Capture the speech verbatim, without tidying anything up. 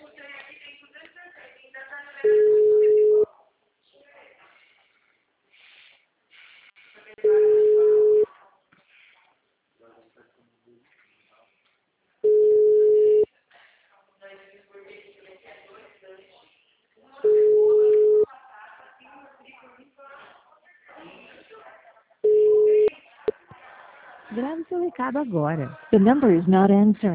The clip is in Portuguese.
Grave seu recado agora. The number is not answering.